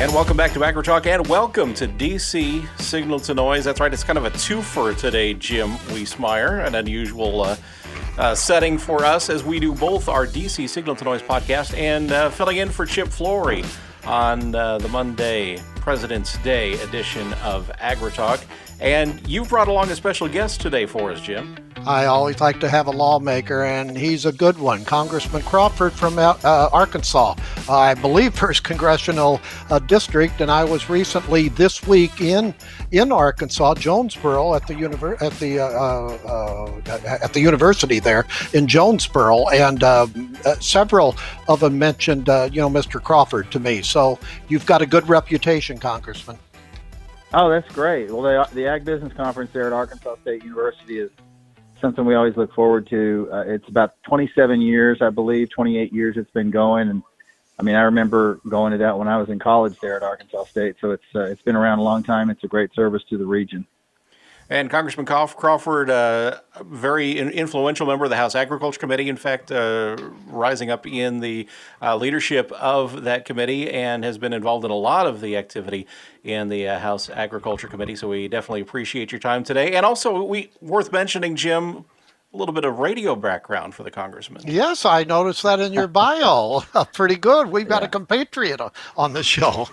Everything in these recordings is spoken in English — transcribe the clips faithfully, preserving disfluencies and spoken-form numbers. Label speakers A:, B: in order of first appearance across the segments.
A: And welcome back to AgriTalk, and welcome to D C Signal to Noise. That's right, it's kind of a twofer today, Jim Wiesemeyer, an unusual uh, uh, setting for us as we do both our D C Signal to Noise podcast and uh, filling in for Chip Flory on uh, the Monday President's Day edition of AgriTalk. And you've brought along a special guest today for us, Jim.
B: I always like to have a lawmaker, and he's a good one. Congressman Crawford from uh, Arkansas, uh, I believe first congressional uh, district, and I was recently this week in in Arkansas, Jonesboro, at the univer- at the uh, uh, at the university there in Jonesboro, and uh, uh, several of them mentioned uh, you know Mister Crawford to me. So you've got a good reputation, Congressman.
C: Oh, that's great. Well, the, the Ag Business Conference there at Arkansas State University is something we always look forward to. Uh, it's about twenty-seven years, I believe, twenty-eight years it's been going. And I mean, I remember going to that when I was in college there at Arkansas State. So it's uh, it's been around a long time. It's a great service to the region.
A: And Congressman Crawford, uh, a very influential member of the House Agriculture Committee, in fact, uh, rising up in the uh, leadership of that committee, and has been involved in a lot of the activity in the uh, House Agriculture Committee. So we definitely appreciate your time today. And also, we worth mentioning, Jim, a little bit of radio background for the congressman.
B: Yes, I noticed that in your bio. Pretty good. We've got yeah. a compatriot on the show.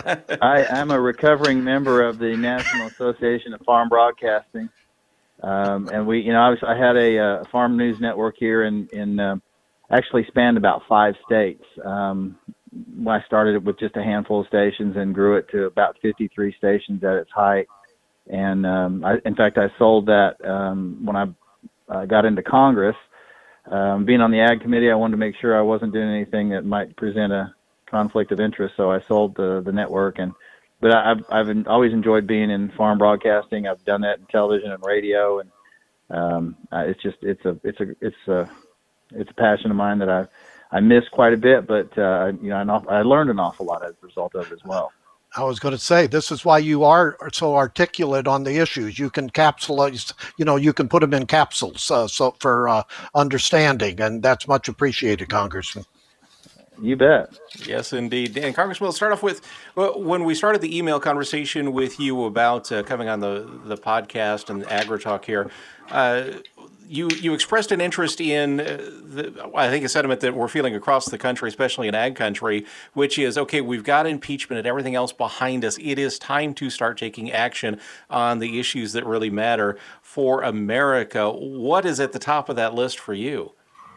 C: I am a recovering member of the National Association of Farm Broadcasting, um, and we, you know, I, was, I had a uh, farm news network here in in uh, actually spanned about five states. Um, I started it with just a handful of stations and grew it to about fifty-three stations at its height. And um, I, in fact, I sold that um, when I Uh, got into Congress. Um, being on the Ag Committee, I wanted to make sure I wasn't doing anything that might present a conflict of interest, so I sold the, the network. And but I've I've always enjoyed being in farm broadcasting. I've done that in television and radio, and um, it's just it's a it's a it's a it's a passion of mine that I I miss quite a bit. But uh, you know I, I learned an awful lot as a result of it as well.
B: I was going to say, this is why you are so articulate on the issues. You can capsulize, you know, you can put them in capsules uh, so for uh, understanding, and that's much appreciated, Congressman.
C: You bet.
A: Yes, indeed. And Congressman, we'll start off with, well, when we started the email conversation with you about uh, coming on the, the podcast and AgriTalk here, uh, you you expressed an interest in, uh, the, I think, a sentiment that we're feeling across the country, especially in ag country, which is, okay, we've got impeachment and everything else behind us. It is time to start taking action on the issues that really matter for America. What is at the top of that list for you?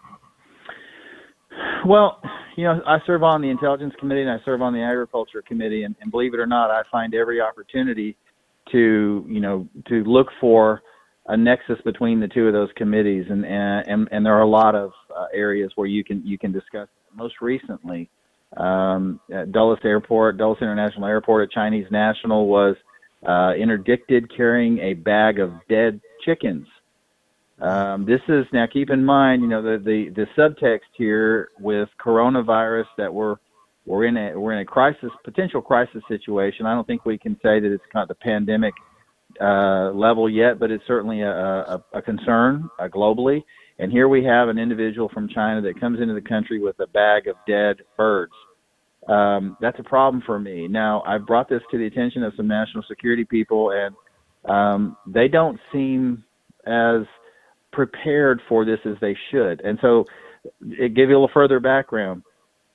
C: Well, you know, I serve on the Intelligence Committee and I serve on the Agriculture Committee, and, and believe it or not, I find every opportunity to, you know, to look for a nexus between the two of those committees, and and and there are a lot of uh, areas where you can you can discuss. Most recently, um, at Dulles Airport, Dulles International Airport, a Chinese national was uh, interdicted carrying a bag of dead chickens. Um, this is, now keep in mind, you know, the, the, the subtext here with coronavirus, that we're we're in a we're in a crisis, potential crisis situation. I don't think we can say that it's kind of the pandemic uh, level yet, but it's certainly a, a, a concern uh, globally. And here we have an individual from China that comes into the country with a bag of dead birds. Um, that's a problem for me. Now, I've brought this to the attention of some national security people, and um, they don't seem as prepared for this as they should. And so, it give you a little further background.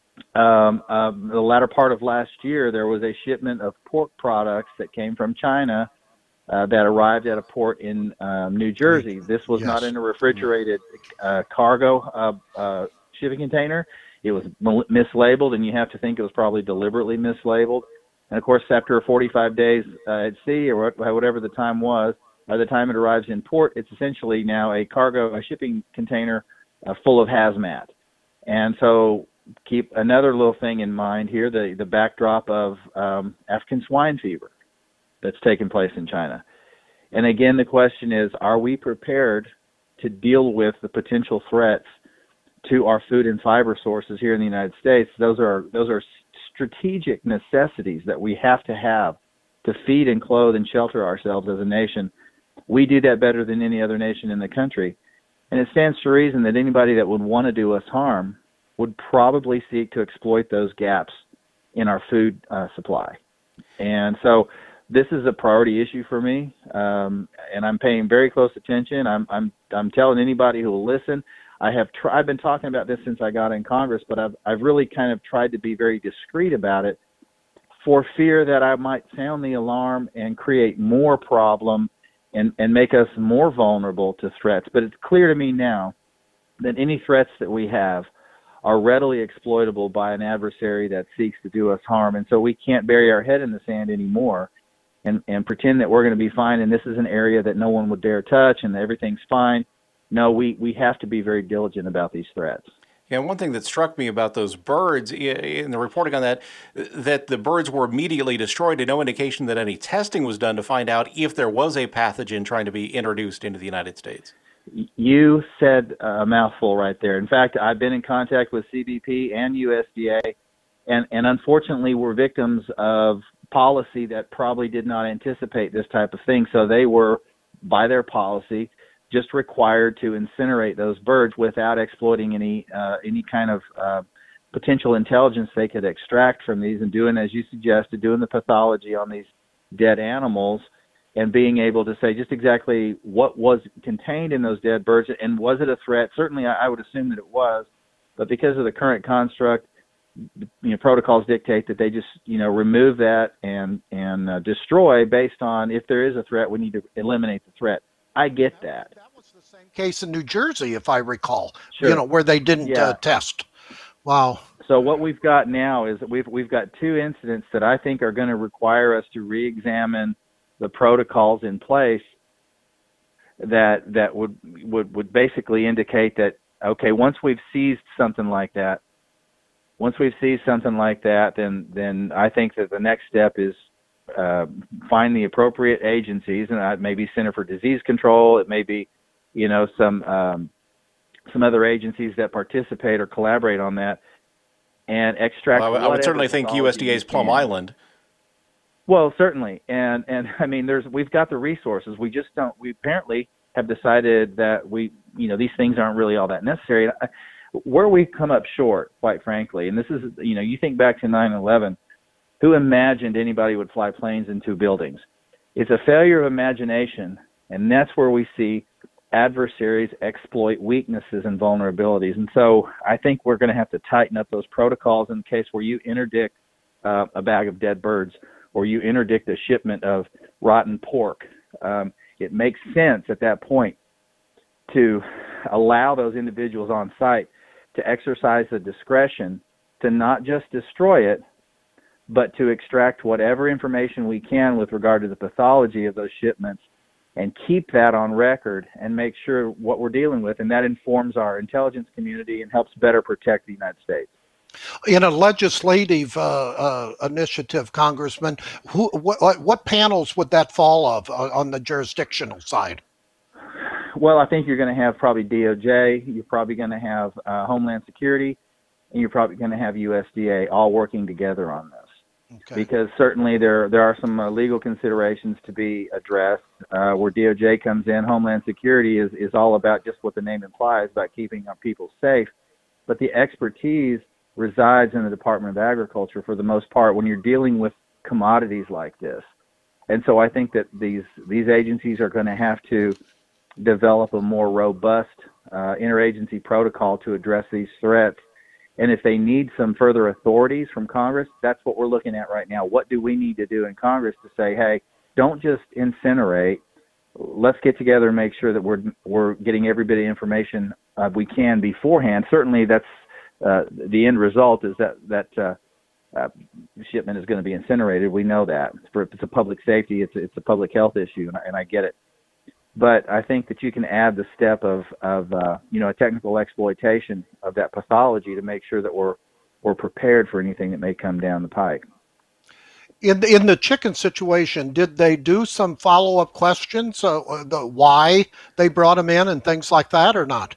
C: Um, uh, the latter part of last year, there was a shipment of pork products that came from China uh, that arrived at a port in um, New Jersey. This was yes. not in a refrigerated uh, cargo uh, uh, shipping container. It was mislabeled, and you have to think it was probably deliberately mislabeled. And of course, after forty-five days uh, at sea, or whatever the time was, by the time it arrives in port, it's essentially now a cargo, a shipping container uh, full of hazmat. And so, keep another little thing in mind here: the the backdrop of um, African swine fever that's taken place in China. And again, the question is, are we prepared to deal with the potential threats to our food and fiber sources here in the United States? Those are those are strategic necessities that we have to have to feed and clothe and shelter ourselves as a nation. We do that better than any other nation in the country. And it stands to reason that anybody that would want to do us harm would probably seek to exploit those gaps in our food uh, supply. And so this is a priority issue for me, um, and I'm paying very close attention. I'm, I'm, I'm telling anybody who will listen. I have tr- I've been talking about this since I got in Congress, but I've, I've really kind of tried to be very discreet about it for fear that I might sound the alarm and create more problem and, and make us more vulnerable to threats. But it's clear to me now that any threats that we have are readily exploitable by an adversary that seeks to do us harm. And so we can't bury our head in the sand anymore and, and pretend that we're going to be fine and this is an area that no one would dare touch and everything's fine. No, we, we have to be very diligent about these threats.
A: Yeah, one thing that struck me about those birds in the reporting on that, that the birds were immediately destroyed and no indication that any testing was done to find out if there was a pathogen trying to be introduced into the United States.
C: You said a mouthful right there. In fact, I've been in contact with C B P and U S D A, and, and unfortunately we're victims of policy that probably did not anticipate this type of thing. So they were, by their policy, just required to incinerate those birds without exploiting any uh, any kind of uh, potential intelligence they could extract from these, and doing, as you suggested, doing the pathology on these dead animals and being able to say just exactly what was contained in those dead birds and was it a threat. Certainly, I, I would assume that it was, but because of the current construct, you know, protocols dictate that they just, you know, remove that and and uh, destroy based on if there is a threat, we need to eliminate the threat. I get that.
B: That was the same case in New Jersey, if I recall,
C: Sure.
B: you know, where they didn't
C: Yeah.
B: uh, test. Wow.
C: So what we've got now is that we've we've got two incidents that I think are going to require us to re-examine the protocols in place that that would would would basically indicate that, okay, once we've seized something like that, once we've seized something like that, then then I think that the next step is Uh, find the appropriate agencies, and it may be Center for Disease Control, it may be, you know, some um, some other agencies that participate or collaborate on that, and extract.
A: Well, I would certainly think U S D A's Plum Island.
C: Well, certainly, and and I mean, there's we've got the resources. We just don't. We apparently have decided that we, you know, these things aren't really all that necessary. Where we come up short, quite frankly, and this is, you know, you think back to nine eleven. Who imagined anybody would fly planes into buildings? It's a failure of imagination, and that's where we see adversaries exploit weaknesses and vulnerabilities. And so I think we're going to have to tighten up those protocols in case where you interdict uh, a bag of dead birds or you interdict a shipment of rotten pork. Um, it makes sense at that point to allow those individuals on site to exercise the discretion to not just destroy it, but to extract whatever information we can with regard to the pathology of those shipments and keep that on record and make sure what we're dealing with, and that informs our intelligence community and helps better protect the United States.
B: In a legislative uh, uh, initiative, Congressman, who, what, what panels would that fall of uh, on the jurisdictional side?
C: Well, I think you're going to have probably D O J, you're probably going to have uh, Homeland Security, and you're probably going to have U S D A all working together on this. Okay. Because certainly there there are some uh, legal considerations to be addressed. Uh, where D O J comes in, Homeland Security is, is all about just what the name implies, about keeping our people safe. But the expertise resides in the Department of Agriculture for the most part when you're dealing with commodities like this. And so I think that these these agencies are going to have to develop a more robust uh, interagency protocol to address these threats. And if they need some further authorities from Congress, that's what we're looking at right now. What do we need to do in Congress to say, hey, don't just incinerate. Let's get together and make sure that we're we're getting every bit of information uh, we can beforehand. Certainly, that's uh, the end result is that that uh, uh, shipment is going to be incinerated. We know that. It's, for, it's a public safety. It's a, it's a public health issue, and I, and I get it. But I think that you can add the step of, of uh, you know, a technical exploitation of that pathology to make sure that we're we're prepared for anything that may come down the pike.
B: In the, in the chicken situation, did they do some follow-up questions, uh, the why they brought them in and things like that, or not?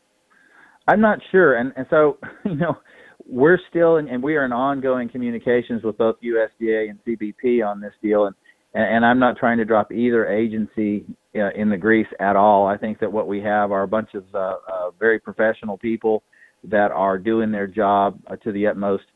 C: I'm not sure, and and so you know, we're still in, and we are in ongoing communications with both U S D A and C B P on this deal, and and I'm not trying to drop either agency uh, in the grease at all. I think that what we have are a bunch of uh, uh, very professional people that are doing their job uh, to the utmost.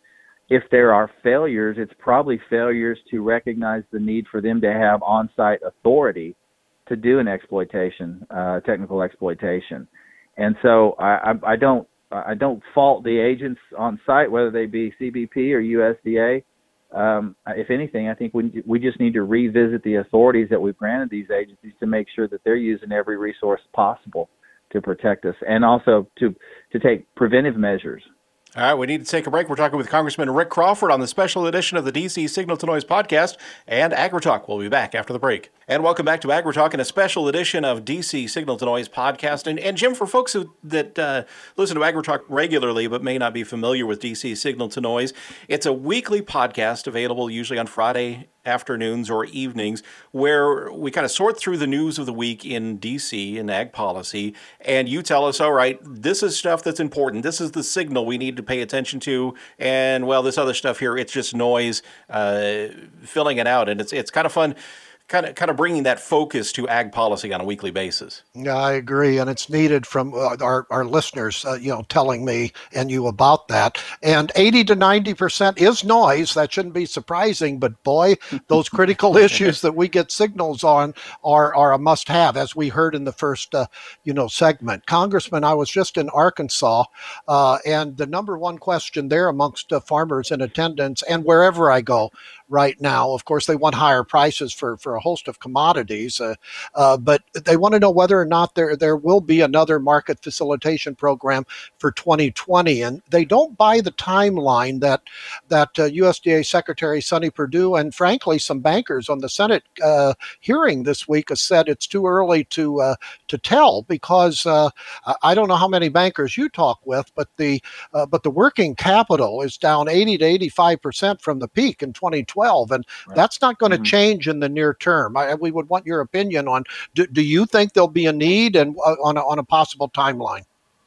C: if there are failures, it's probably failures to recognize the need for them to have on-site authority to do an exploitation, uh, technical exploitation. And so I, I, I don't I don't fault the agents on site, whether they be C B P or U S D A. Um, if anything, I think we we just need to revisit the authorities that we've granted these agencies to make sure that they're using every resource possible to protect us, and also to to take preventive measures.
A: All right, we need to take a break. We're talking with Congressman Rick Crawford on the special edition of the D C Signal to Noise podcast and AgriTalk. We'll be back after the break. And welcome back to AgriTalk and a special edition of D C Signal to Noise podcast. And, and Jim, for folks who, that uh, listen to AgriTalk regularly but may not be familiar with D C Signal to Noise, it's a weekly podcast available usually on Friday afternoons or evenings, where we kind of sort through the news of the week in D C and ag policy, and you tell us, all right, this is stuff that's important. This is the signal we need to pay attention to, and well, this other stuff here, it's just noise, uh, filling it out, and it's it's kind of fun. Kind of, kind of bringing that focus to ag policy on a weekly basis.
B: Yeah, I agree, and it's needed from uh, our our listeners, uh, you know, telling me and you about that. And eighty to ninety percent is noise. That shouldn't be surprising, but boy, those critical issues that we get signals on are are a must-have, as we heard in the first, uh, you know, segment. Congressman, I was just in Arkansas, uh, and the number one question there amongst uh, farmers in attendance, and wherever I go right now, of course, they want higher prices for for a host of commodities, uh, uh, but they want to know whether or not there there will be another market facilitation program for twenty twenty, and they don't buy the timeline that that uh, U S D A Secretary Sonny Perdue and frankly some bankers on the Senate uh, hearing this week have said it's too early to uh, to tell, because uh, I don't know how many bankers you talk with, but the uh, but the working capital is down eighty to eighty-five percent from the peak in twenty twelve, and right. That's not going to mm-hmm. change in the near term. I, we would want your opinion on, do, do you think there'll be a need and uh, on, a, on a possible timeline?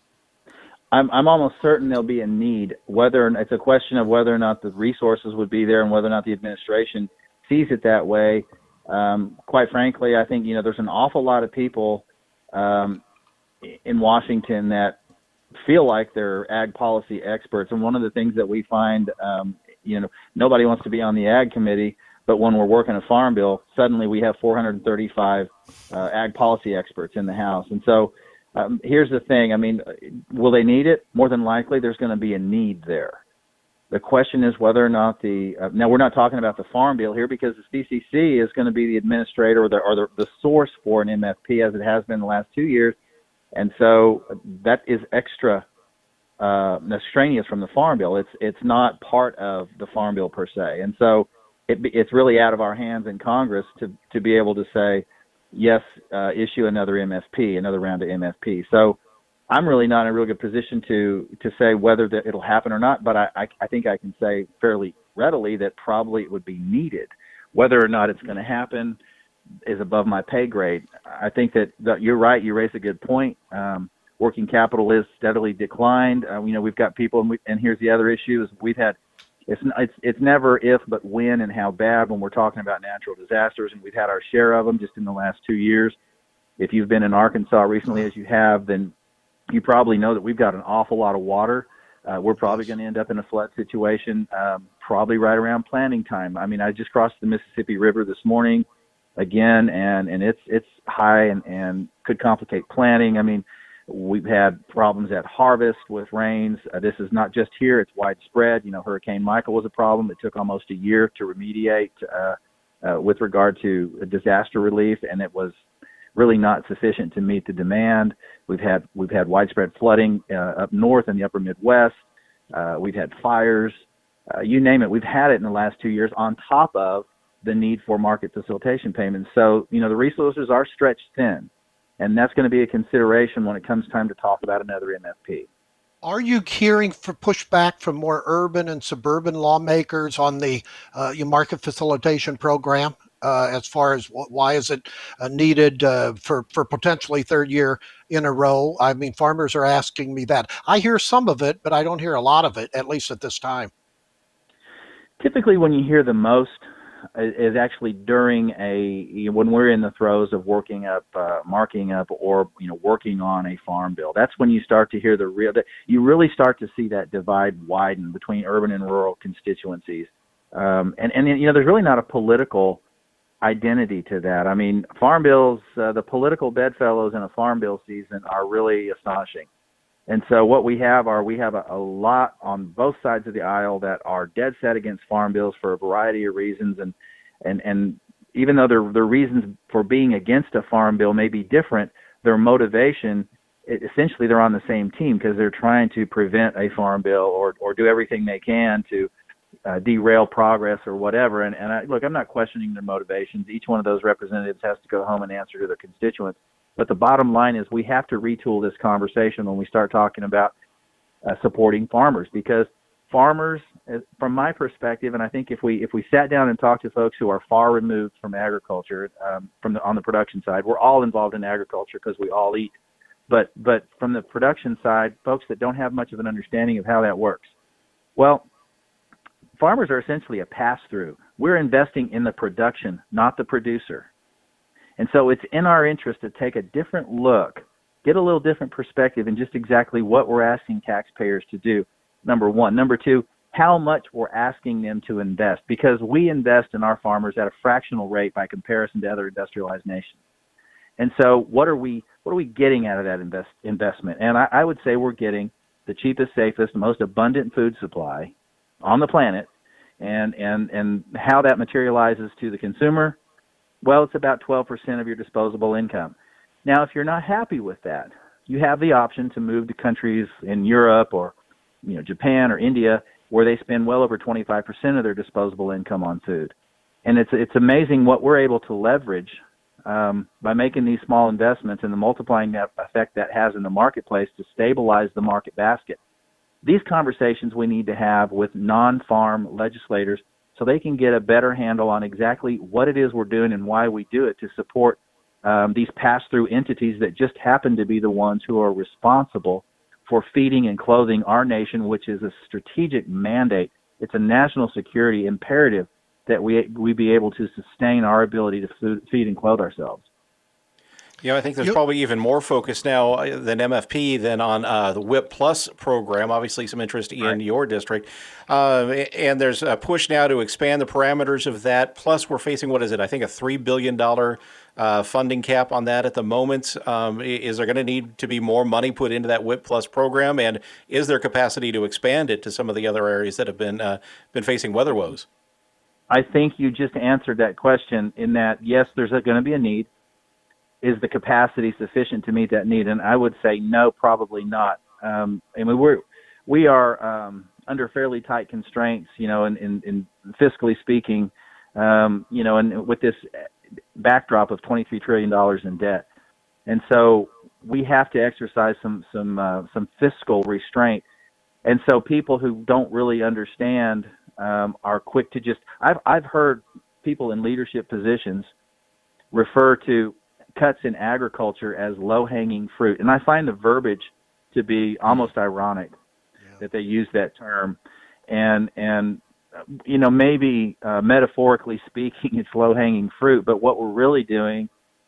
C: I'm, I'm almost certain there'll be a need. Whether it's a question of whether or not the resources would be there and whether or not the administration sees it that way. Um, quite frankly, I think, you know, there's an awful lot of people um, in Washington that feel like they're ag policy experts. And one of the things that we find, um, you know, nobody wants to be on the ag committee, but when we're working a farm bill, suddenly we have four hundred thirty-five uh, ag policy experts in the House. And so um, here's the thing. I mean, will they need it? More than likely, there's going to be a need there. The question is whether or not the uh, – now, we're not talking about the farm bill here, because the C C C is going to be the administrator or the, or the, the source for an M F P, as it has been the last two years. And so that is extra uh, extraneous from the farm bill. It's it's not part of the farm bill per se. And so it, it's really out of our hands in Congress to, to be able to say, yes, uh, issue another M F P, another round of M F P. So I'm really not in a real good position to to say whether that it'll happen or not, but I, I, I think I can say fairly readily that probably it would be needed. Whether or not it's going to happen is above my pay grade. I think that, that you're right. You raise a good point. Um, working capital is steadily declined. Uh, you know, we've got people, and, we, and here's the other issue: is we've had it's it's it's never if but when and how bad when we're talking about natural disasters, and we've had our share of them just in the last two years. If you've been in Arkansas recently, as you have, then you probably know that we've got an awful lot of water. Uh, we're probably going to end up in a flood situation, um, probably right around planting time. I mean, I just crossed the Mississippi River this morning again, and, and it's it's high and, and could complicate planting. I mean, we've had problems at harvest with rains. Uh, this is not just here. It's widespread. You know, Hurricane Michael was a problem. It took almost a year to remediate uh, uh, with regard to disaster relief, and it was really not sufficient to meet the demand. We've had we've had widespread flooding uh, up north in the upper Midwest. Uh, we've had fires. Uh, you name it. We've had it in the last two years on top of the need for market facilitation payments. So, you know, the resources are stretched thin, and that's going to be a consideration when it comes time to talk about another M F P.
B: Are you hearing for pushback from more urban and suburban lawmakers on the uh, market facilitation program? Uh, as far as why is it uh, needed uh, for, for potentially third year in a row? I mean, farmers are asking me that. I hear some of it, but I don't hear a lot of it, at least at this time.
C: Typically when you hear the most is actually during a when we're in the throes of working up, uh, marking up, or you know working on a farm bill. That's when you start to hear the real. You really start to see that divide widen between urban and rural constituencies, um, and and you know there's really not a political identity to that. I mean, farm bills, uh, the political bedfellows in a farm bill season are really astonishing. And so what we have are we have a, a lot on both sides of the aisle that are dead set against farm bills for a variety of reasons. And and, and even though their their reasons for being against a farm bill may be different, their motivation, it, essentially they're on the same team because they're trying to prevent a farm bill or, or do everything they can to uh, derail progress or whatever. And, and I, look, I'm not questioning their motivations. Each one of those representatives has to go home and answer to their constituents. But the bottom line is we have to retool this conversation when we start talking about uh, supporting farmers, because farmers, from my perspective, and I think if we if we sat down and talked to folks who are far removed from agriculture, um, from the, on the production side, we're all involved in agriculture because we all eat. But but from the production side, folks that don't have much of an understanding of how that works, well, farmers are essentially a pass-through. We're investing in the production, not the producer. And so it's in our interest to take a different look, get a little different perspective in just exactly what we're asking taxpayers to do, number one. Number two, how much we're asking them to invest, because we invest in our farmers at a fractional rate by comparison to other industrialized nations. And so what are we what are we getting out of that invest, investment? And I, I would say we're getting the cheapest, safest, most abundant food supply on the planet. And, and, and how that materializes to the consumer, well, it's about twelve percent of your disposable income. Now, if you're not happy with that, you have the option to move to countries in Europe or, you know, Japan or India, where they spend well over twenty-five percent of their disposable income on food. And it's it's amazing what we're able to leverage um, by making these small investments and the multiplying effect that has in the marketplace to stabilize the market basket. These conversations we need to have with non-farm legislators so they can get a better handle on exactly what it is we're doing and why we do it to support um, these pass-through entities that just happen to be the ones who are responsible for feeding and clothing our nation, which is a strategic mandate. It's a national security imperative that we we be able to sustain our ability to food, feed and clothe ourselves.
A: You know, I think there's yep. probably even more focus now than M F P than on uh, the WHIP Plus program. Obviously, some interest in right. your district. Uh, and there's a push now to expand the parameters of that. Plus, we're facing, what is it, I think a three billion dollars uh, funding cap on that at the moment. Um, is there going to need to be more money put into that WHIP Plus program? And is there capacity to expand it to some of the other areas that have been, uh, been facing weather woes?
C: I think you just answered that question in that, yes, there's going to be a need. Is the capacity sufficient to meet that need? And I would say no, probably not. Um, I mean, we're we are um, under fairly tight constraints, you know, in, in, in fiscally speaking, um, you know, and with this backdrop of twenty-three trillion dollars in debt, and so we have to exercise some some uh, some fiscal restraint. And so people who don't really understand um, are quick to just. I've I've heard people in leadership positions refer to cuts in agriculture as low-hanging fruit. And I find the verbiage to be almost ironic yeah. that they use that term. And, and you know, maybe uh, metaphorically speaking, it's low-hanging fruit, but what we're really doing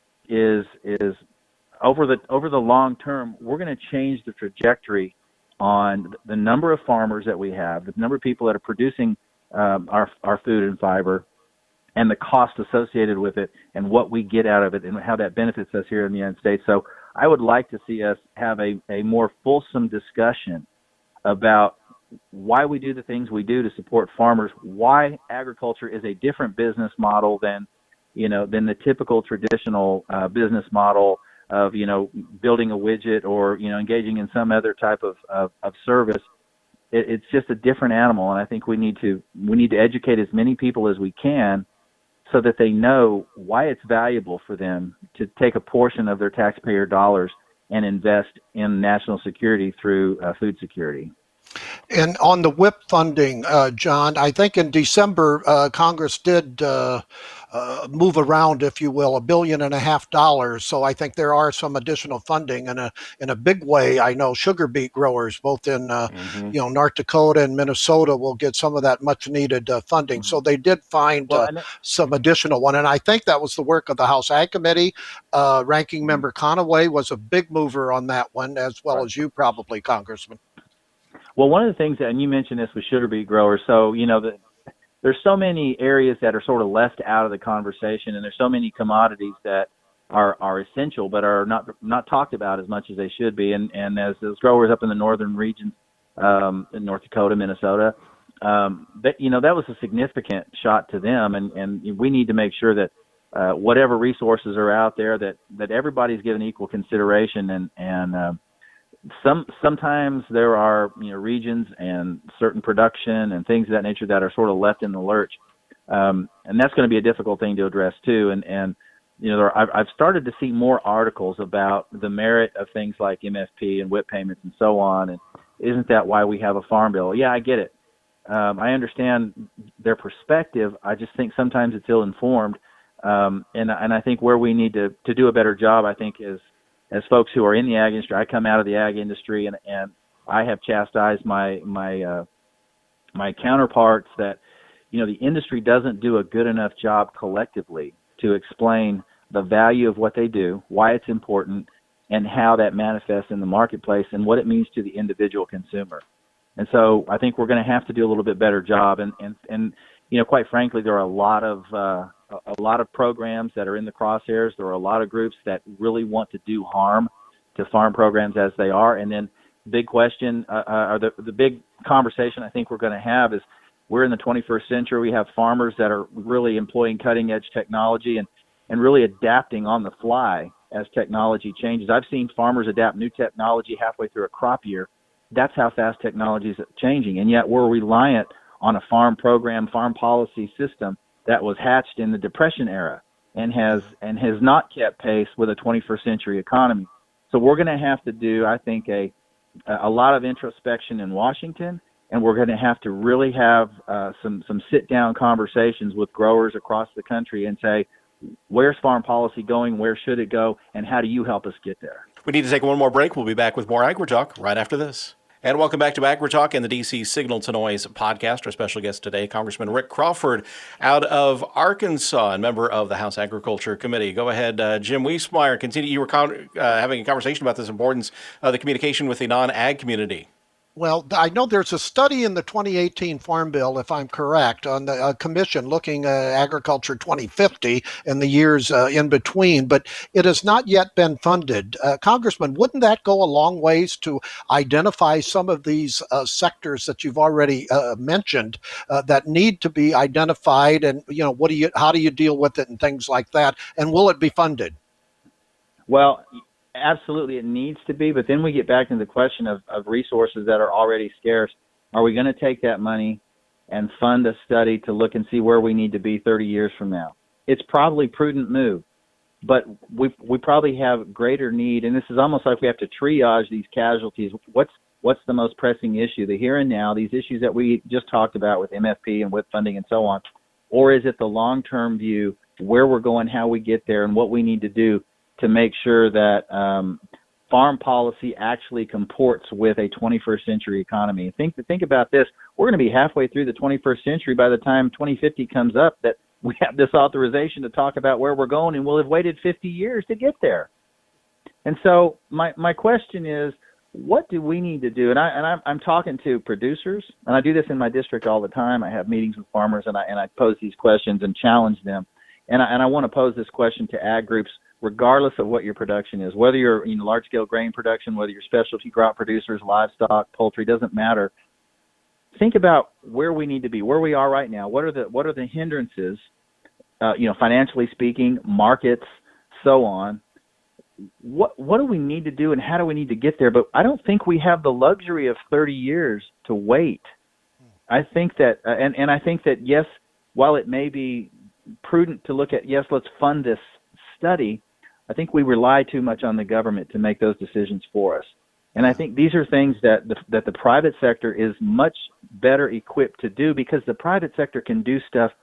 C: is is over the over the long term, we're going to change the trajectory on the number of farmers that we have, the number of people that are producing um, our our food and fiber, and the cost associated with it and what we get out of it and how that benefits us here in the United States. So I would like to see us have a, a more fulsome discussion about why we do the things we do to support farmers, why agriculture is a different business model than, you know, than the typical traditional uh, business model of, you know, building a widget or, you know, engaging in some other type of, of, of service. It, it's just a different animal. And I think we need to, we need to educate as many people as we can so that they know why it's valuable for them to take a portion of their taxpayer dollars and invest in national security through uh, food security.
B: And on the WHIP funding, uh, John, I think in December, uh, Congress did uh, uh, move around, if you will, a billion and a half dollars. So I think there are some additional funding, and a in a big way. I know sugar beet growers, both in uh, mm-hmm. you know North Dakota and Minnesota, will get some of that much needed uh, funding. Mm-hmm. So they did find well, uh, some additional one, and I think that was the work of the House Ag Committee. Uh, Ranking mm-hmm. Member Conaway was a big mover on that one, as well right. as you probably, Congressman.
C: Well, one of the things, that, and you mentioned this with sugar beet growers, so, you know, the, there's so many areas that are sort of left out of the conversation, and there's so many commodities that are, are essential but are not not talked about as much as they should be. And, and as those growers up in the northern regions, um, in North Dakota, Minnesota, um, that, you know, that was a significant shot to them, and, and we need to make sure that uh, whatever resources are out there, that, that everybody's given equal consideration. And, and uh, Some sometimes there are you know regions and certain production and things of that nature that are sort of left in the lurch, um, and that's going to be a difficult thing to address too. And and you know there, I've, I've started to see more articles about the merit of things like M S P and WHIP payments and so on. And isn't that why we have a farm bill? Yeah, I get it. Um, I understand their perspective. I just think sometimes it's ill-informed, um, and and I think where we need to to do a better job, I think, is as folks who are in the ag industry. I come out of the ag industry, and, and I have chastised my my uh, my counterparts that, you know, the industry doesn't do a good enough job collectively to explain the value of what they do, why it's important, and how that manifests in the marketplace, and what it means to the individual consumer. And so I think we're going to have to do a little bit better job. And and, and you know, quite frankly, there are a lot of uh, a lot of programs that are in the crosshairs. There are a lot of groups that really want to do harm to farm programs as they are. And then big question, uh, uh, or the, the big conversation I think we're going to have is, we're in the twenty-first century. We have farmers that are really employing cutting edge technology and, and really adapting on the fly as technology changes. I've seen farmers adapt new technology halfway through a crop year. That's how fast technology is changing. And yet we're reliant on a farm program, farm policy system that was hatched in the Depression era and has and has not kept pace with a twenty-first century economy. So we're going to have to do, I think, a a lot of introspection in Washington, and we're going to have to really have uh, some some sit-down conversations with growers across the country and say, where's farm policy going, where should it go, and how do you help us get there?
A: We need to take one more break. We'll be back with more AgriTalk right after this. And welcome back to AgriTalk and the D C Signal to Noise podcast. Our special guest today, Congressman Rick Crawford, out of Arkansas, and member of the House Agriculture Committee. Go ahead, uh, Jim Wiesemeyer. Continue. You were con- uh, having a conversation about this importance of the communication with the non-ag community.
B: Well, I know there's a study in the twenty eighteen Farm Bill, if I'm correct, on the uh, commission looking at Agriculture twenty fifty and the years uh, in between, but it has not yet been funded. Uh, Congressman, wouldn't that go a long ways to identify some of these uh, sectors that you've already uh, mentioned uh, that need to be identified, and you know, what do you, how do you deal with it, and things like that, and will it be funded?
C: Well, absolutely, it needs to be, but then we get back into the question of, of resources that are already scarce. Are we going to take that money and fund a study to look and see where we need to be thirty years from now? It's probably a prudent move, but we we probably have greater need, and this is almost like we have to triage these casualties. What's what's the most pressing issue, the here and now, these issues that we just talked about with M F P and WHIP funding and so on, or is it the long-term view, where we're going, how we get there, and what we need to do to make sure that um, farm policy actually comports with a twenty-first century economy? Think think about this. We're going to be halfway through the twenty-first century by the time twenty fifty comes up, that we have this authorization to talk about where we're going, and we'll have waited fifty years to get there. And so my, my question is, what do we need to do? And, I, and I'm, I'm talking to producers, and I do this in my district all the time. I have meetings with farmers, and I, and I pose these questions and challenge them. And I, and I want to pose this question to ag groups, regardless of what your production is, whether you're in large-scale grain production, whether you're specialty crop producers, livestock, poultry, doesn't matter. Think about where we need to be, where we are right now. What are the what are the hindrances, uh, you know, financially speaking, markets, so on. What what do we need to do, and how do we need to get there? But I don't think we have the luxury of thirty years to wait. I think that, uh, and and I think that yes, while it may be prudent to look at, yes, let's fund this study, I think we rely too much on the government to make those decisions for us. And I think these are things that the, that the private sector is much better equipped to do, because the private sector can do stuff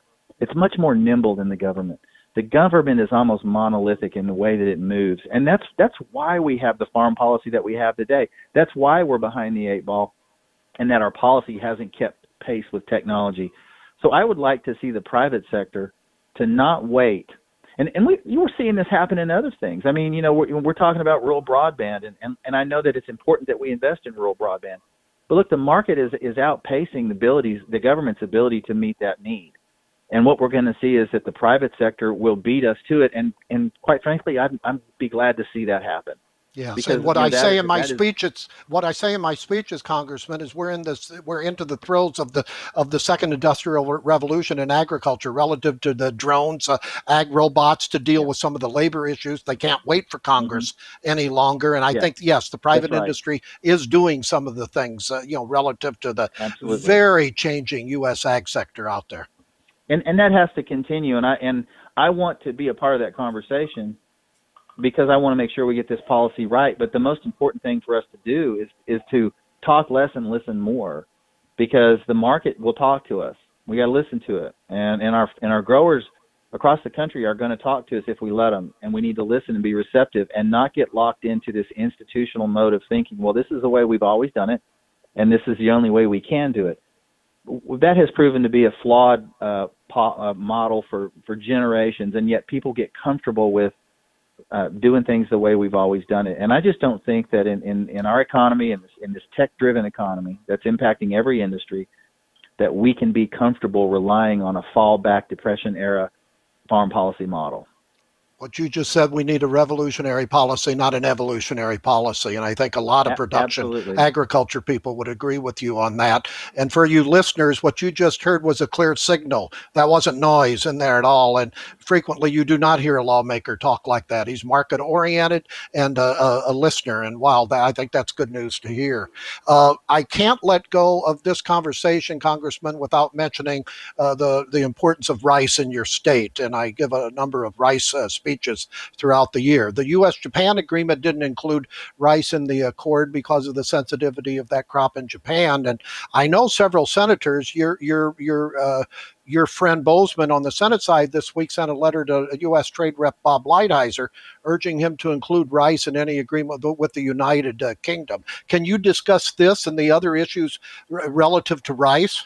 C: It's much more nimble than the government. The government is almost monolithic in the way that it moves, and that's that's why we have the farm policy that we have today. That's why we're behind the eight ball, and that our policy hasn't kept pace with technology. So I would like to see the private sector to not wait. And and we you were seeing this happen in other things. I mean, you know, we're, we're talking about rural broadband, and, and, and I know that it's important that we invest in rural broadband. But look, the market is is outpacing the abilities, the government's ability to meet that need. And what we're going to see is that the private sector will beat us to it. And, and quite frankly, I'd, I'd be glad to see that happen.
B: Yes,
C: because,
B: and what
C: you know,
B: I
C: that
B: say
C: is-
B: in my
C: that is-
B: speech, it's what I say in my speeches, Congressman, is we're in this, we're into the thrills of the of the second industrial re- revolution in agriculture, relative to the drones, uh, ag robots to deal with some of the labor issues. They can't wait for Congress any longer, and I
C: Yeah.
B: think yes, the private
C: That's right.
B: industry is doing some of the things, uh, you know, relative to the
C: Absolutely.
B: very changing U S ag sector out there.
C: And and that has to continue. And I and I want to be a part of that conversation, because I want to make sure we get this policy right. But the most important thing for us to do is is to talk less and listen more, because the market will talk to us. We got to listen to it, and and our and our growers across the country are going to talk to us if we let them. And we need to listen and be receptive, and not get locked into this institutional mode of thinking, well, this is the way we've always done it, and this is the only way we can do it. That has proven to be a flawed uh, po- uh, model for, for generations, and yet people get comfortable with uh, doing things the way we've always done it. And I just don't think that in, in, in our economy, in this, in this tech-driven economy that's impacting every industry, that we can be comfortable relying on a fallback Depression-era farm policy model.
B: What you just said, we need a revolutionary policy, not an evolutionary policy. And I think a lot of
C: A-
B: production
C: absolutely.
B: agriculture people would agree with you on that. And for you listeners, what you just heard was a clear signal. That wasn't noise in there at all. And frequently you do not hear a lawmaker talk like that. He's market oriented and a, a, a listener. And wow, that, I think that's good news to hear. Uh, I can't let go of this conversation, Congressman, without mentioning uh, the, the importance of rice in your state. And I give a number of rice uh, speeches throughout the year. The U S Japan agreement didn't include rice in the accord because of the sensitivity of that crop in Japan. And I know several senators, your your your uh, your friend Bozeman on the Senate side this week sent a letter to U S Trade Rep Bob Lighthizer urging him to include rice in any agreement with the United uh, Kingdom. Can you discuss this and the other issues r- relative to rice?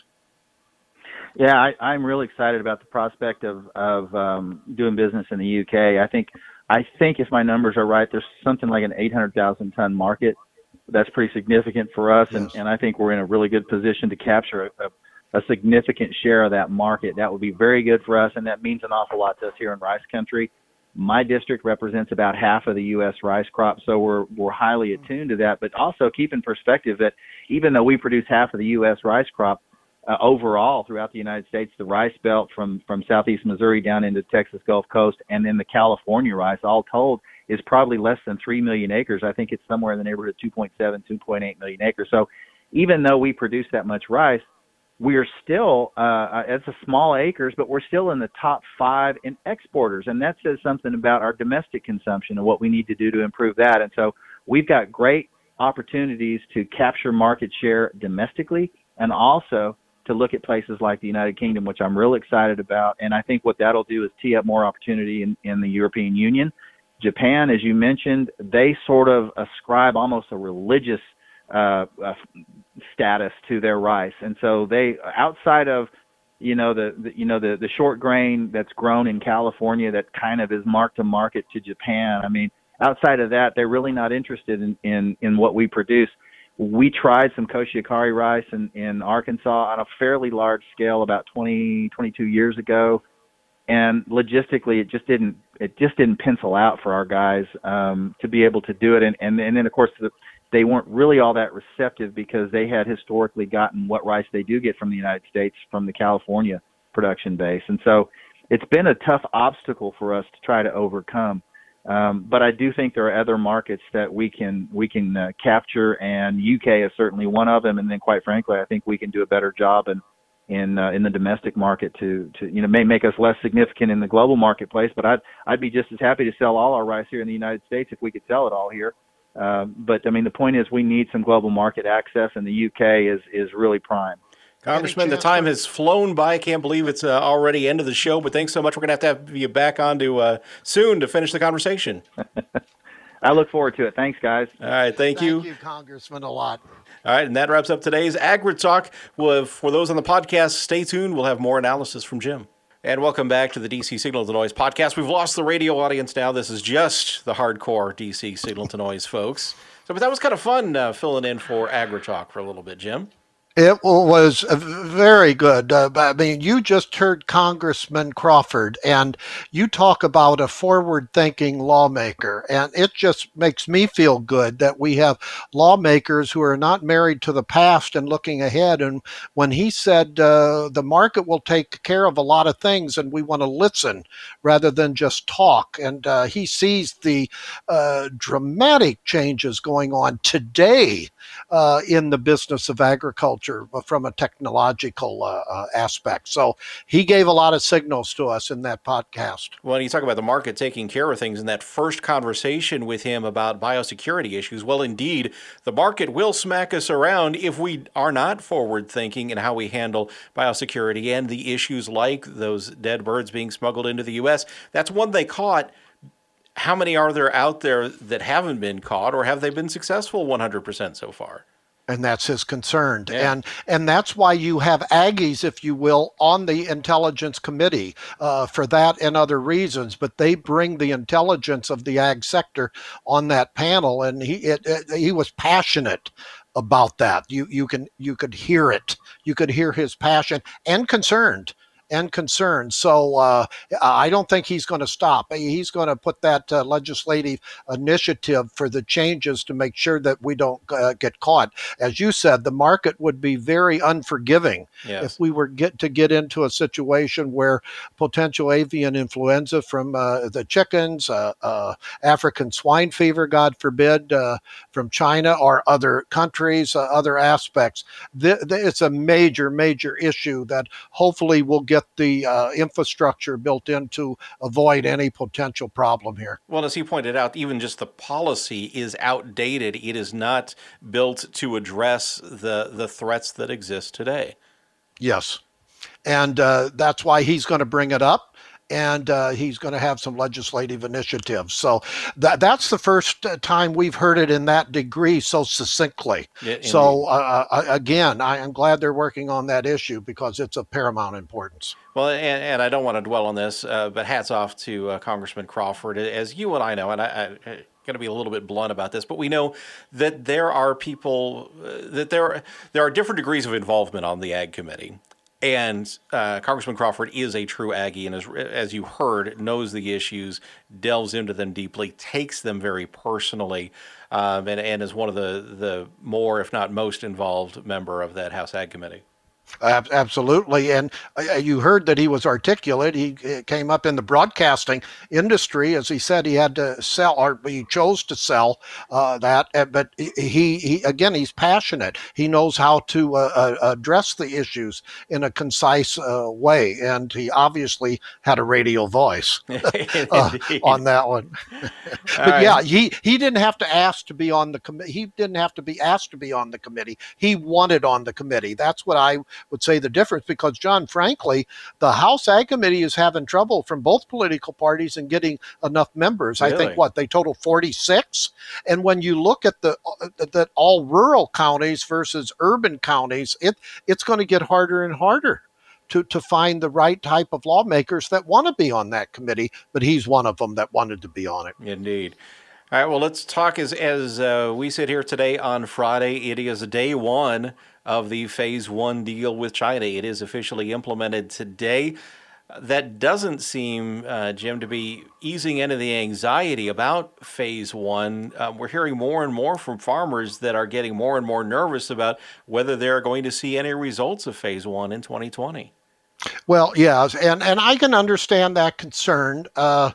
C: Yeah, I, I'm really excited about the prospect of of um, doing business in the U K. I think I think if my numbers are right, there's something like an eight hundred thousand ton market. That's pretty significant for us,
B: Yes.
C: and, and I think we're in a really good position to capture a, a, a significant share of that market. That would be very good for us, and that means an awful lot to us here in rice country. My district represents about half of the U S rice crop, so we're we're highly attuned to that. But also keep in perspective that even though we produce half of the U S rice crop, Uh, overall, throughout the United States, the rice belt from, from southeast Missouri down into Texas Gulf Coast, and then the California rice, all told, is probably less than three million acres. I think it's somewhere in the neighborhood of two point seven, two point eight million acres. So even though we produce that much rice, we are still, uh, it's a small acres, but we're still in the top five in exporters. And that says something about our domestic consumption and what we need to do to improve that. And so we've got great opportunities to capture market share domestically, and also to look at places like the United Kingdom, which I'm real excited about. And I think what that'll do is tee up more opportunity in, in the European Union. Japan, as you mentioned, they sort of ascribe almost a religious uh, uh, status to their rice. And so they, outside of, you know, the, the you know, the, the short grain that's grown in California that kind of is mark to market to Japan. I mean, outside of that, they're really not interested in, in, in what we produce. We tried some Koshiakari rice in, in Arkansas on a fairly large scale about twenty, twenty-two years ago, and logistically it just didn't it just didn't pencil out for our guys um, to be able to do it. And and, and then of course the, they weren't really all that receptive, because they had historically gotten what rice they do get from the United States from the California production base, and so it's been a tough obstacle for us to try to overcome. Um, but I do think there are other markets that we can we can uh, capture, and U K is certainly one of them. And then, quite frankly, I think we can do a better job in in uh, in the domestic market to to you know may make us less significant in the global marketplace. But I'd I'd be just as happy to sell all our rice here in the United States if we could sell it all here. Um, but I mean, the point is we need some global market access, and the U K is is really prime.
A: Congressman, the time has flown by. I can't believe it's uh, already end of the show, but thanks so much. We're going to have to have you back on to uh, soon to finish the conversation.
C: I look forward to it. Thanks, guys.
A: All right, thank you.
B: Thank you, Congressman, a lot.
A: All right, and that wraps up today's AgriTalk. Well, for those on the podcast, stay tuned. We'll have more analysis from Jim. And welcome back to the D C Signal to Noise podcast. We've lost the radio audience now. This is just the hardcore D C Signal to Noise folks. So, but that was kind of fun uh, filling in for AgriTalk for a little bit, Jim.
B: It was very good. Uh, I mean, you just heard Congressman Crawford, and you talk about a forward-thinking lawmaker, and it just makes me feel good that we have lawmakers who are not married to the past and looking ahead. And when he said uh, the market will take care of a lot of things, and we want to listen rather than just talk, and uh, he sees the uh, dramatic changes going on today uh, in the business of agriculture from a technological uh, uh, aspect. So he gave a lot of signals to us in that podcast.
A: Well, you talk about the market taking care of things in that first conversation with him about biosecurity issues. Well, indeed, the market will smack us around if we are not forward thinking in how we handle biosecurity and the issues like those dead birds being smuggled into the U S. That's one they caught. How many are there out there that haven't been caught, or have they been successful one hundred percent so far?
B: And that's his concern.
A: Yeah.
B: And and that's why you have Aggies, if you will, on the Intelligence Committee uh, for that and other reasons. But they bring the intelligence of the ag sector on that panel. And he it, it, he was passionate about that. You you can you could hear it. You could hear his passion and concerned. and concerned. So uh, I don't think he's going to stop. He's going to put that uh, legislative initiative for the changes to make sure that we don't uh, get caught. As you said, the market would be very unforgiving
A: Yes.
B: if we were get to get into a situation where potential avian influenza from uh, the chickens, uh, uh, African swine fever, God forbid, uh, from China or other countries, uh, other aspects. Th- th- it's a major, major issue that hopefully will get the uh, infrastructure built in to avoid any potential problem here.
A: Well, as he pointed out, even just the policy is outdated. It is not built to address the, the threats that exist today.
B: Yes. And uh, that's why he's going to bring it up. And uh, he's going to have some legislative initiatives. So that that's the first time we've heard it in that degree so succinctly.
A: Yeah,
B: so uh, again, I am glad they're working on that issue because it's of paramount importance.
A: Well, and, and I don't want to dwell on this, uh, but hats off to uh, Congressman Crawford. As you and I know, and I, I going to be a little bit blunt about this, but we know that there are people, uh, that there, there are different degrees of involvement on the Ag Committee. And uh, Congressman Crawford is a true Aggie, and as, as you heard, knows the issues, delves into them deeply, takes them very personally, um, and, and is one of the, the more, if not most, involved member of that House Ag Committee.
B: Absolutely. And uh, you heard that he was articulate. He came up in the broadcasting industry. As he said, he had to sell, or he chose to sell uh, that. But he, he, again, he's passionate. He knows how to uh, address the issues in a concise uh, way. And he obviously had a radio voice uh, on that one. But
A: right.
B: yeah, he, he didn't have to ask to be on the committee. He didn't have to be asked to be on the committee. He wanted on the committee. That's what I would say the difference, because John, frankly, the House Ag Committee is having trouble from both political parties in getting enough members.
A: Really?
B: I think what they total forty-six. And when you look at the uh, that all rural counties versus urban counties, it it's going to get harder and harder to to find the right type of lawmakers that want to be on that committee. But he's one of them that wanted to be on it.
A: Indeed. All right, well, let's talk as, as uh, we sit here today on Friday. It is day one of the phase one deal with China. It is officially implemented today. That doesn't seem, uh, Jim, to be easing any of the anxiety about phase one. Um, we're hearing more and more from farmers that are getting more and more nervous about whether they're going to see any results of phase one in twenty twenty.
B: Well, yes, and, and I can understand that concern. Uh,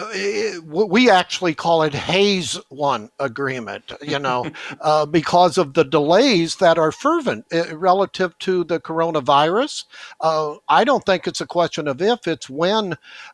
B: it, we actually call it Haze One agreement, you know, uh, because of the delays that are fervent uh, relative to the coronavirus. Uh, I don't think it's a question of if, it's when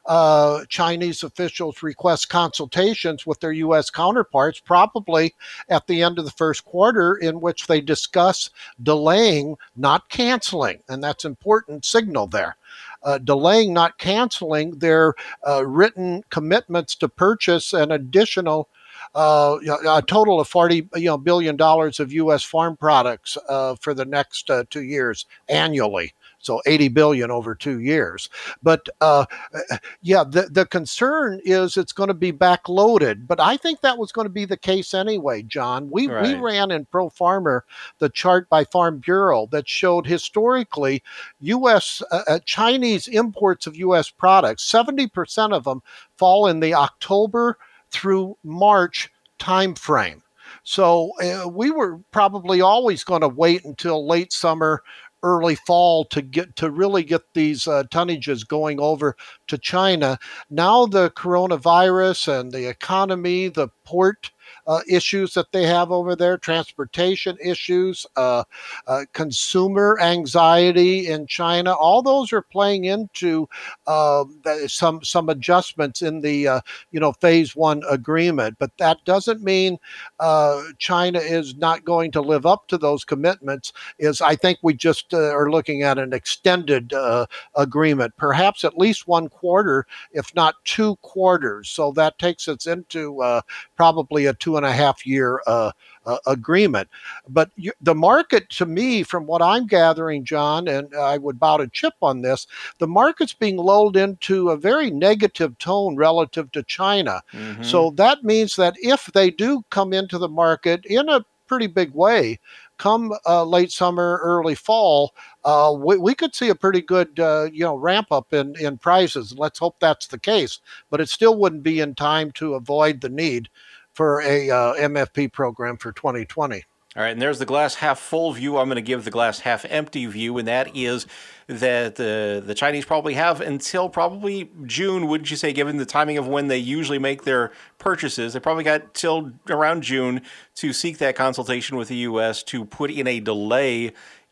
B: uh, Chinese officials request consultations with their U S counterparts, probably at the end of the first quarter, in which they discuss delaying, not canceling. And that's an important signal there. Uh, delaying, not canceling, their uh, written commitments to purchase an additional uh, a total of forty you know, billion dollars of U S farm products uh, for the next uh, two years annually. So eighty billion over two years. But uh, yeah, the, the concern is it's going to be backloaded. But I think that was going to be the case anyway, John. We, right. we ran in Pro Farmer the chart by Farm Bureau that showed historically U S, uh, Chinese imports of U S products, seventy percent of them fall in the October through March timeframe. So uh, we were probably always going to wait until late summer, early fall to get to really get these uh, tonnages going over to China. Now the coronavirus and the economy, the port uh, issues that they have over there, transportation issues, uh, uh, consumer anxiety in China, all those are playing into uh, some some adjustments in the uh, you know phase one agreement. But that doesn't mean uh, China is not going to live up to those commitments. Is I think we just uh, are looking at an extended uh, agreement, perhaps at least one quarter, if not two quarters. So that takes us into uh, probably a two and a half year uh, uh, agreement. But you, the market, to me, from what I'm gathering, John, and I would bow to Chip on this, the market's being lulled into a very negative tone relative to China. Mm-hmm. So that means that if they do come into the market in a pretty big way, come uh, late summer, early fall, uh, we, we could see a pretty good, uh, you know, ramp up in, in prices. Let's hope that's the case. But it still wouldn't be in time to avoid the need for a uh, M F P program for twenty twenty.
A: All right, and there's the glass half full view. I'm going to give the glass half empty view, and that is that the the Chinese probably have until probably June, wouldn't you say, given the timing of when they usually make their purchases. They probably got till around June to seek that consultation with the U S to put in a delay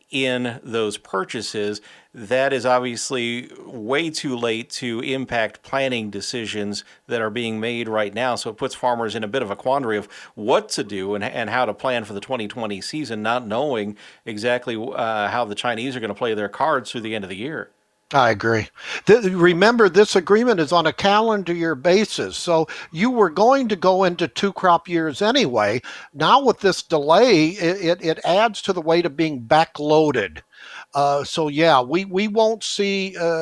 A: in those purchases. That is obviously way too late to impact planning decisions that are being made right now. So it puts farmers in a bit of a quandary of what to do and, and how to plan for the twenty twenty season, not knowing exactly uh, how the Chinese are going to play their cards through the end of the year.
B: I agree. The, remember, this agreement is on a calendar year basis. So you were going to go into two crop years anyway. Now with this delay, it, it, it adds to the weight of being backloaded. Uh, so yeah, we, we won't see uh,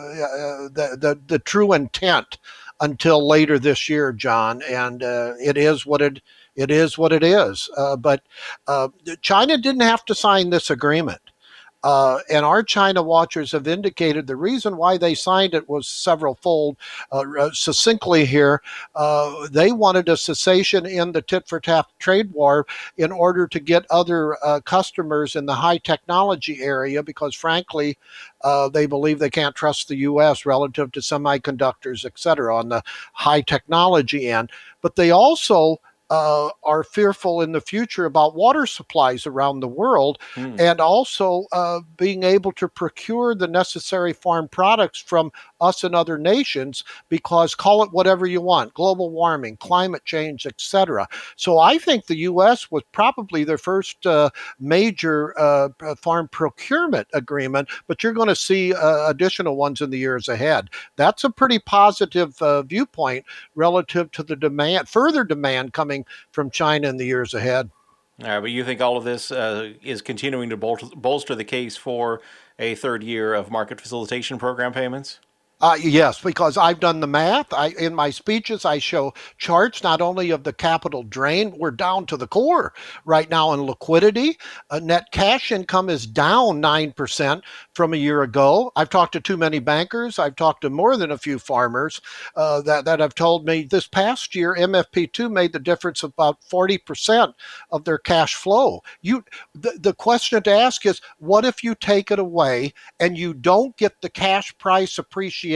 B: uh, the, the, the true intent until later this year, John. And uh, it is what it it is what it is. Uh, but uh, China didn't have to sign this agreement. Uh, and our China watchers have indicated the reason why they signed it was several-fold. Uh, succinctly here, uh, they wanted a cessation in the tit-for-tat trade war in order to get other uh, customers in the high technology area because, frankly, uh, they believe they can't trust the U S relative to semiconductors, et cetera, on the high technology end. But they also Uh, are fearful in the future about water supplies around the world mm. and also uh, being able to procure the necessary farm products from us and other nations because call it whatever you want, global warming, climate change, et cetera. So I think the U S was probably their first uh, major uh, farm procurement agreement, but you're going to see uh, additional ones in the years ahead. That's a pretty positive uh, viewpoint relative to the demand, further demand coming from China in the years ahead.
A: All right, but you think all of this uh, is continuing to bolster, bolster the case for a third year of market facilitation program payments?
B: Uh, yes, because I've done the math. I in my speeches I show charts not only of the capital drain, we're down to the core right now in liquidity. Uh, net cash income is down nine percent from a year ago. I've talked to too many bankers. I've talked to more than a few farmers uh, that, that have told me this past year M F P two made the difference of about forty percent of their cash flow. You, the, the question to ask is, what if you take it away and you don't get the cash price appreciation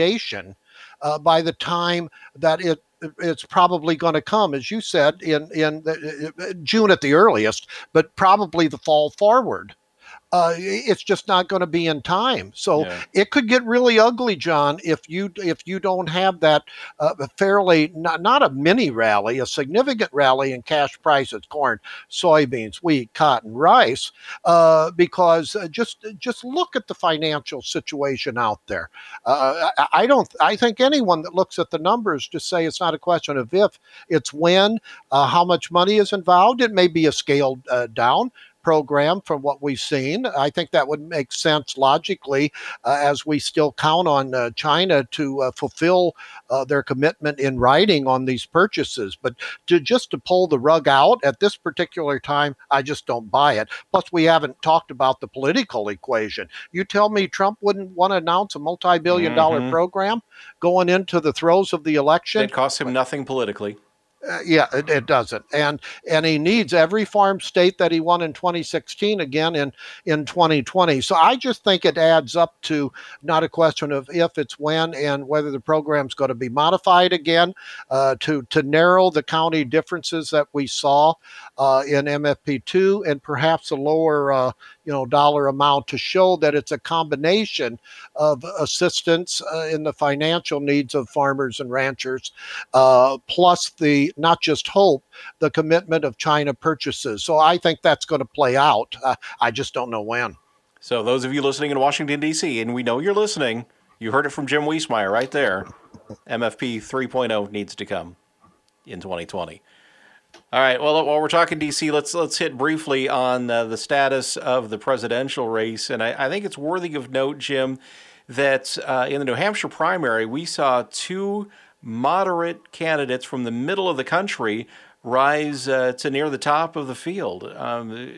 B: uh, by the time that it it's probably going to come, as you said, in in the, June at the earliest, but probably the fall forward. Uh, it's just not going to be in time. So
A: Yeah.
B: it could get really ugly, John, if you if you don't have that uh, fairly not not a mini rally, a significant rally in cash prices, corn, soybeans, wheat, cotton, rice, uh, because uh, just just look at the financial situation out there. Uh, I, I don't. I think anyone that looks at the numbers just say it's not a question of if, it's when. Uh, how much money is involved? It may be a scaled uh, down program from what we've seen. I think that would make sense logically uh, as we still count on uh, China to uh, fulfill uh, their commitment in writing on these purchases. But to just to pull the rug out at this particular time, I just don't buy it. Plus, we haven't talked about the political equation. You tell me Trump wouldn't want to announce a multi-billion
A: Mm-hmm.
B: dollar program going into the throes of the election?
A: It costs him nothing politically.
B: Uh, yeah, it, it doesn't, and and he needs every farm state that he won in twenty sixteen again in in twenty twenty. So I just think it adds up to not a question of if, it's when, and whether the program's going to be modified again uh, to to narrow the county differences that we saw uh, in M F P two, and perhaps a lower uh, you know dollar amount to show that it's a combination of assistance uh, in the financial needs of farmers and ranchers, uh, plus the not just hope, the commitment of China purchases. So I think that's going to play out. Uh, I just don't know when.
A: So those of you listening in Washington, D C, and we know you're listening, you heard it from Jim Wiesemeyer right there. M F P three point oh needs to come in twenty twenty. All right. Well, while we're talking D C, let's let's hit briefly on uh, the status of the presidential race. And I, I think it's worthy of note, Jim, that uh, in the New Hampshire primary, we saw two moderate candidates from the middle of the country rise uh, to near the top of the field. Um,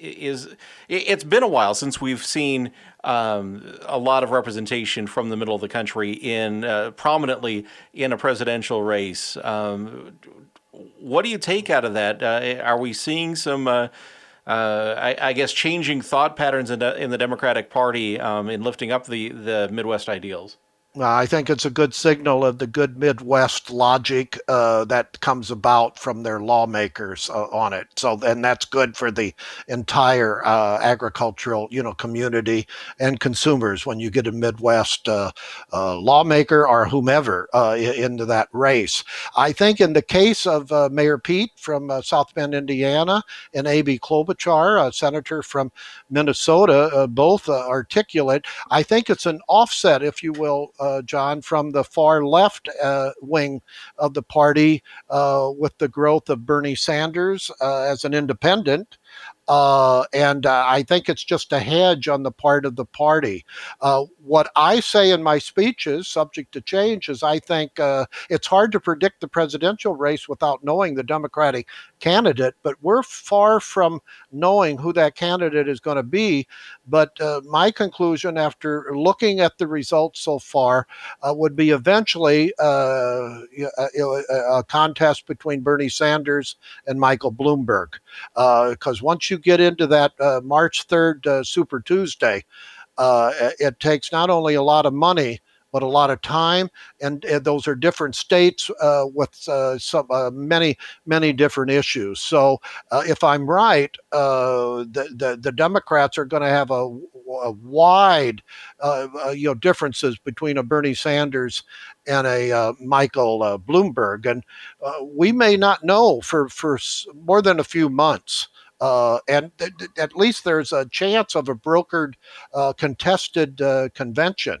A: is it's been a while since we've seen um, a lot of representation from the middle of the country in uh, prominently in a presidential race. Um, what do you take out of that? Uh, are we seeing some, uh, uh, I, I guess, changing thought patterns in the, in the Democratic Party um, in lifting up the, the Midwest ideals?
B: Uh, I think it's a good signal of the good Midwest logic uh, that comes about from their lawmakers uh, on it. So, and that's good for the entire uh, agricultural, you know, community and consumers when you get a Midwest uh, uh, lawmaker or whomever uh, into that race. I think in the case of uh, Mayor Pete from uh, South Bend, Indiana, and A B Klobuchar, a senator from Minnesota, uh, both uh, articulate. I think it's an offset, if you will, Uh, John, from the far left uh, wing of the party uh, with the growth of Bernie Sanders uh, as an independent. Uh, and uh, I think it's just a hedge on the part of the party. Uh, what I say in my speeches, subject to change, is I think uh, it's hard to predict the presidential race without knowing the Democratic candidate, but we're far from knowing who that candidate is going to be. But uh, my conclusion after looking at the results so far uh, would be eventually uh, a, a contest between Bernie Sanders and Michael Bloomberg. Because uh, once you get into that uh, March third uh, Super Tuesday, uh, it takes not only a lot of money, but a lot of time, and, and those are different states uh, with uh, some uh, many many different issues. So uh, if I'm right, uh, the, the the Democrats are going to have a, a wide uh, uh, you know differences between a Bernie Sanders and a uh, Michael uh, Bloomberg, and uh, we may not know for for more than a few months. Uh, and th- th- at least there's a chance of a brokered, uh, contested uh, convention.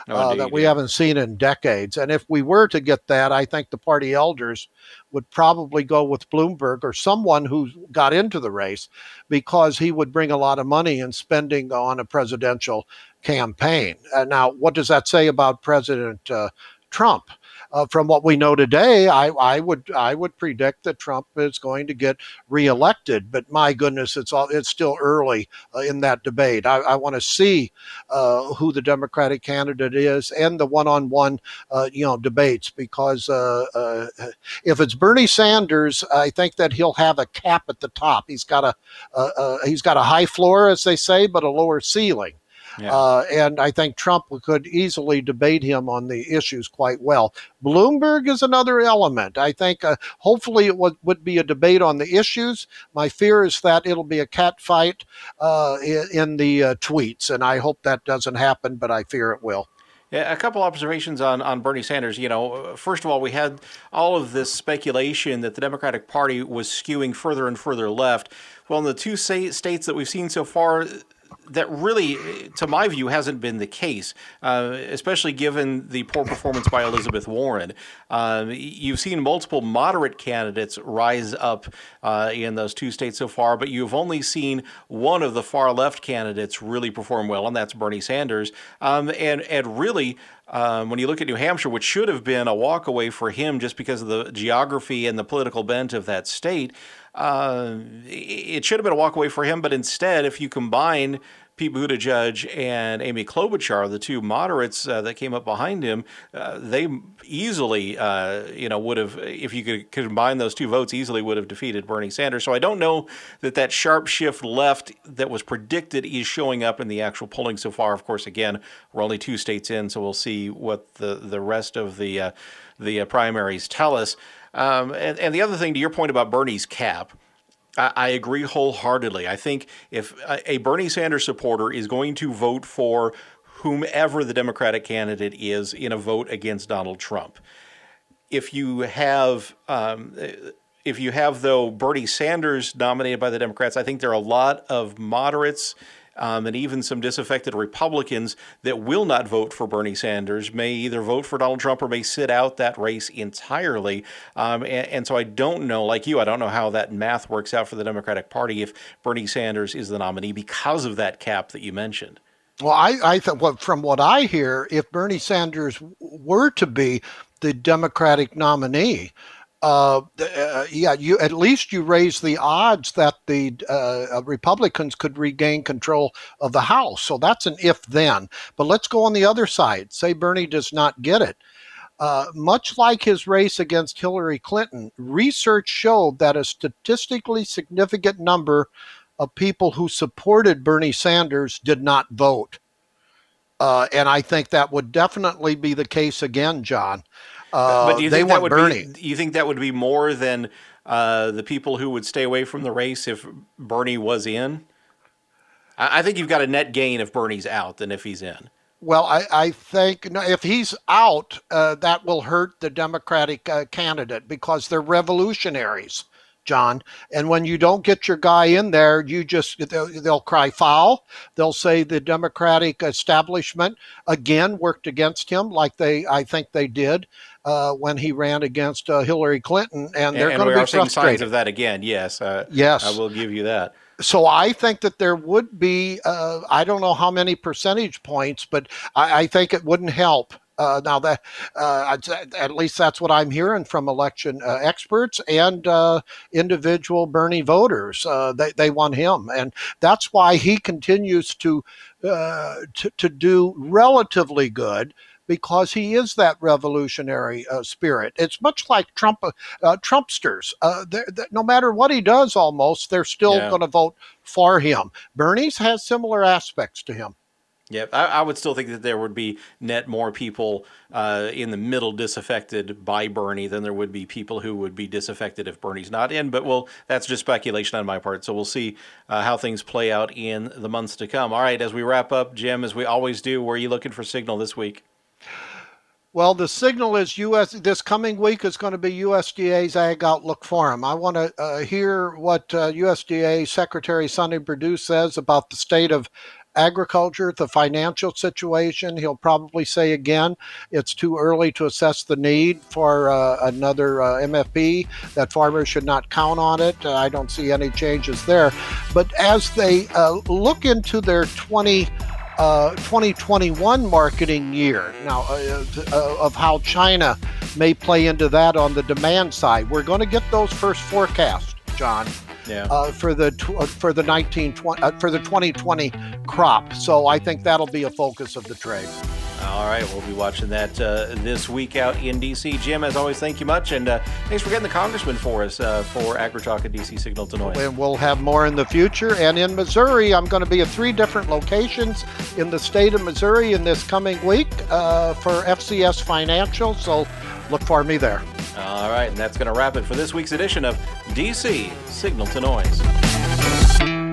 A: Oh,
B: uh,
A: indeed,
B: that we
A: yeah.
B: haven't seen in decades. And if we were to get that, I think the party elders would probably go with Bloomberg or someone who got into the race, because he would bring a lot of money and spending on a presidential campaign. Uh, now, what does that say about President uh, Trump? Uh, from what we know today, I, I would I would predict that Trump is going to get reelected. But my goodness, it's all it's still early uh, in that debate. I, I want to see uh, who the Democratic candidate is and the one-on-one uh, you know debates, because uh, uh, if it's Bernie Sanders, I think that he'll have a cap at the top. He's got a uh, uh, he's got a high floor, as they say, but a lower ceiling.
A: Yeah.
B: Uh, and I think Trump could easily debate him on the issues quite well. Bloomberg is another element. I think uh, hopefully it would, would be a debate on the issues. My fear is that it'll be a cat fight uh, in, in the uh, tweets, and I hope that doesn't happen, but I fear it will.
A: Yeah, a couple observations on, on Bernie Sanders. You know, first of all, we had all of this speculation that the Democratic Party was skewing further and further left. Well, in the two states that we've seen so far, that really, to my view, hasn't been the case, uh, especially given the poor performance by Elizabeth Warren. Uh, you've seen multiple moderate candidates rise up uh, in those two states so far, but you've only seen one of the far left candidates really perform well, and that's Bernie Sanders. Um, and, and really, Um, when you look at New Hampshire, which should have been a walkaway for him just because of the geography and the political bent of that state, uh, it should have been a walkaway for him. But instead, if you combine Pete Buttigieg and Amy Klobuchar, the two moderates uh, that came up behind him, uh, they easily, uh, you know, would have, if you could combine those two votes, easily would have defeated Bernie Sanders. So I don't know that that sharp shift left that was predicted is showing up in the actual polling so far. Of course, again, we're only two states in, so we'll see what the, the rest of the uh, the uh, primaries tell us. Um, and, and the other thing, to your point about Bernie's cap, I agree wholeheartedly. I think if a Bernie Sanders supporter is going to vote for whomever the Democratic candidate is in a vote against Donald Trump, if you have, um, if you have though Bernie Sanders nominated by the Democrats, I think there are a lot of moderates Um, and even some disaffected Republicans that will not vote for Bernie Sanders, may either vote for Donald Trump or may sit out that race entirely. Um, and, and so I don't know, like you, I don't know how that math works out for the Democratic Party if Bernie Sanders is the nominee because of that cap that you mentioned.
B: Well, I, I think well, from what I hear, if Bernie Sanders were to be the Democratic nominee, Uh, uh, yeah, you at least you raise the odds that the uh, Republicans could regain control of the House. So that's an if then. But let's go on the other side. Say Bernie does not get it. Uh, much like his race against Hillary Clinton, research showed that a statistically significant number of people who supported Bernie Sanders did not vote. Uh, and I think that would definitely be the case again, John. Uh,
A: but do you
B: they
A: think that
B: want
A: would
B: Bernie.
A: be? You think that would be more than uh, the people who would stay away from the race if Bernie was in? I, I think you've got a net gain if Bernie's out than if he's in.
B: Well, I, I think no, if he's out, uh, that will hurt the Democratic uh, candidate because they're revolutionaries, John. And when you don't get your guy in there, you just they'll, they'll cry foul. They'll say the Democratic establishment again worked against him, like they I think they did uh, when he ran against uh, Hillary Clinton, and they're
A: and,
B: going
A: and
B: to be
A: we are seeing
B: frustrated.
A: signs of that again. Yes, uh,
B: yes,
A: I will give you that.
B: So I think that there would be, uh, I don't know how many percentage points, but I, I think it wouldn't help. Uh, now that, uh, at least that's what I'm hearing from election uh, experts and uh, individual Bernie voters. Uh, they they want him, and that's why he continues to uh, to, to do relatively good. Because he is that revolutionary uh, spirit. It's much like Trump, uh, Trumpsters. Uh, they're, they're, no matter what he does, almost they're still
A: Yeah.
B: going to vote for him. Bernie's has similar aspects to him.
A: Yeah, I, I would still think that there would be net more people uh, in the middle disaffected by Bernie than there would be people who would be disaffected if Bernie's not in. But well, that's just speculation on my part. So we'll see uh, how things play out in the months to come. All right, as we wrap up, Jim, as we always do, where are you looking for signal this week?
B: Well, the signal is U S. This coming week is going to be U S D A's Ag Outlook Forum. I want to uh, hear what uh, U S D A Secretary Sonny Perdue says about the state of agriculture, the financial situation. He'll probably say again, it's too early to assess the need for uh, another uh, M F P, that farmers should not count on it. Uh, I don't see any changes there. But as they uh, look into their twenty twenty-one marketing year now, uh, uh, of how China may play into that on the demand side, we're going to get those first forecasts, John.
A: Yeah.
B: Uh, for the tw- for the nineteen twenty uh, for the twenty twenty crop. So I think that'll be a focus of the trade.
A: All right, we'll be watching that uh, this week out in D C. Jim, as always, thank you much, and uh, thanks for getting the congressman for us uh, for AgriTalk at D C Signal to Noise.
B: And we'll have more in the future. And in Missouri, I'm going to be at three different locations in the state of Missouri in this coming week uh, for F C S Financial. So look for me there.
A: All right, and that's going to wrap it for this week's edition of D C Signal to Noise.